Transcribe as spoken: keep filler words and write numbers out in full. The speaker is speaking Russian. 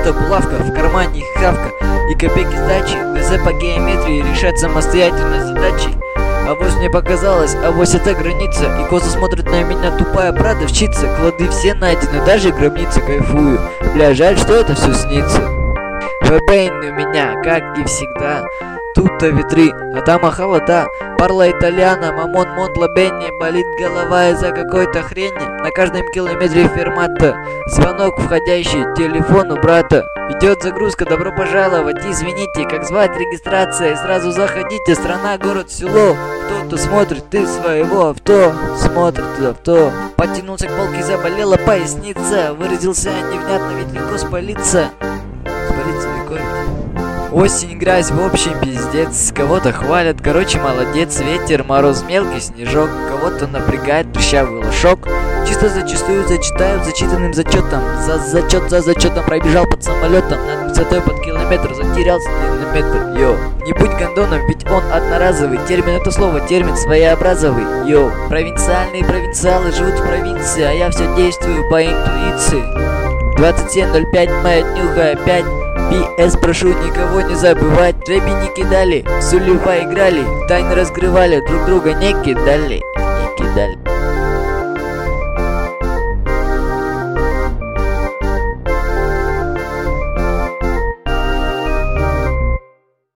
будто булавка, в кармане их хавка. И копейки сдачи, ДЗ по геометрии решать самостоятельно задачи. Авось мне показалось, авось это граница. И коза смотрит на меня, тупая продавщица. Клады все найдены, даже гробница, кайфую. Бля, жаль, что это все снится. Вебейн у меня, как и всегда. Тут-то ветры, а там холода. Парла итальяна, мамон монтла бенни. Болит голова из-за какой-то хрени. На каждом километре фермата. Звонок входящий, телефон у брата. Идет загрузка, добро пожаловать. Извините, как звать, регистрация. И сразу заходите, страна, город, село. Кто-то смотрит, ты своего авто. Смотрит авто. Подтянулся к полке, заболела поясница. Выразился невнятно, ведь легко спалиться. Спалиться легко ведь. Осень, грязь, в общем, пиздец. Кого-то хвалят, короче, молодец. Ветер, мороз, мелкий снежок. Кого-то напрягает трещавый лошок. Чисто зачастую зачитают зачитанным зачетом. За зачет за зачетом пробежал под самолетом. Над высотой под километр затерялся на метр. Йо, не будь гондоном, ведь он одноразовый. Термин это слово, термин своеобразовый. Йо, провинциальные провинциалы живут в провинции, а я все действую по интуиции. двадцать семь ноль пять, моя днюха опять. пи эс, прошу никого не забывать. Джеби не кидали, сулифа играли. Тайны раскрывали, друг друга не кидали. Не кидали.